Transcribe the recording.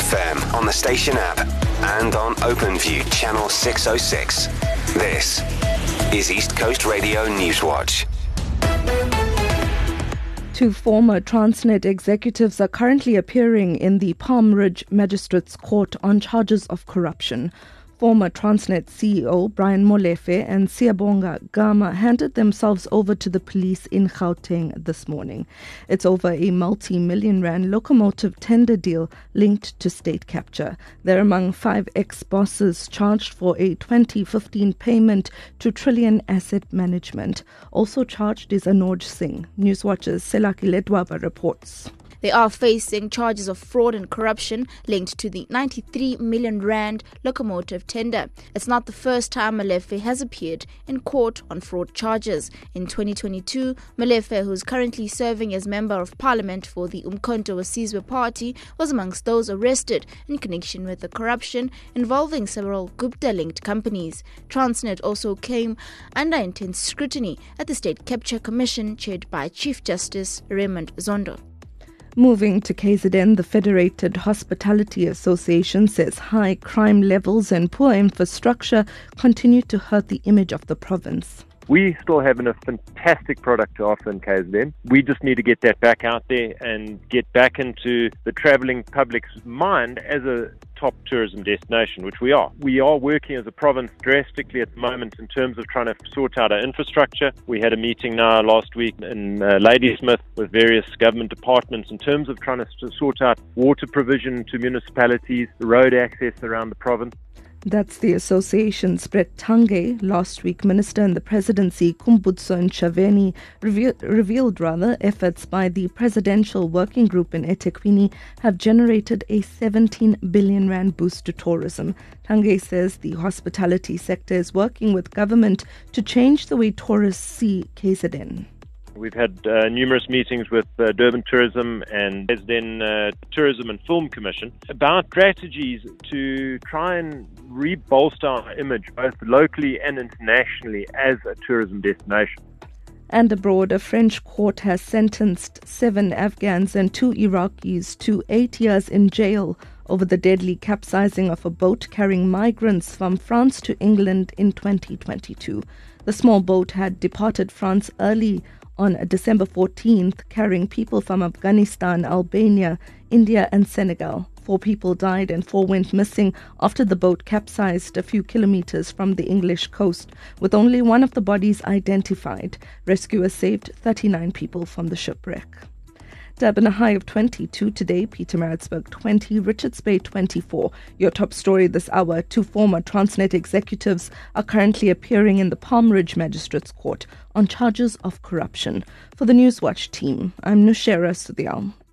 FM on the station app and on OpenView channel 606. This is East Coast Radio Newswatch. Two former Transnet executives are currently appearing in the Palm Ridge Magistrates Court on charges of corruption. Former Transnet CEO Brian Molefe and Siyabonga Gama handed themselves over to the police in Gauteng this morning. It's over a multi-million rand locomotive tender deal linked to state capture. They're among 5 ex-bosses charged for a 2015 payment to Trillion Asset Management. Also charged is Anoj Singh. Newswatch's Selaki Ledwaba reports. They are facing charges of fraud and corruption linked to the 93 million rand locomotive tender. It's not the first time Molefe has appeared in court on fraud charges. In 2022, Molefe, who is currently serving as Member of Parliament for the Umkhonto weSizwe Party, was amongst those arrested in connection with the corruption involving several Gupta-linked companies. Transnet also came under intense scrutiny at the State Capture Commission chaired by Chief Justice Raymond Zondo. Moving to KZN, the Federated Hospitality Association says high crime levels and poor infrastructure continue to hurt the image of the province. We still have a fantastic product to offer in KZN. We just need to get that back out there and get back into the travelling public's mind as a top tourism destination, which we are. We are working as a province drastically at the moment in terms of trying to sort out our infrastructure. We had a meeting now last week in Ladysmith with various government departments in terms of trying to sort out water provision to municipalities, road access around the province. That's the association's Brett Tange. Last week, Minister in the Presidency Khumbudzo Ntshavheni revealed efforts by the Presidential Working Group in eThekwini have generated a 17 billion rand boost to tourism. Tange says the hospitality sector is working with government to change the way tourists see KZN. We've had numerous meetings with Durban Tourism and KZN Tourism and Film Commission about strategies to try and rebolster our image both locally and internationally as a tourism destination. And abroad, a French court has sentenced 7 Afghans and 2 Iraqis to 8 years in jail over the deadly capsizing of a boat carrying migrants from France to England in 2022. The small boat had departed France early on December 14th, carrying people from Afghanistan, Albania, India and Senegal. 4 people died and 4 went missing after the boat capsized a few kilometers from the English coast, with only one of the bodies identified. Rescuers saved 39 people from the shipwreck. Durban a high of 22 today, Pietermaritzburg 20, Richards Bay 24. Your top story this hour: 2 former Transnet executives are currently appearing in the Palm Ridge Magistrates Court on charges of corruption. For the Newswatch team, I'm Nushera Sudial.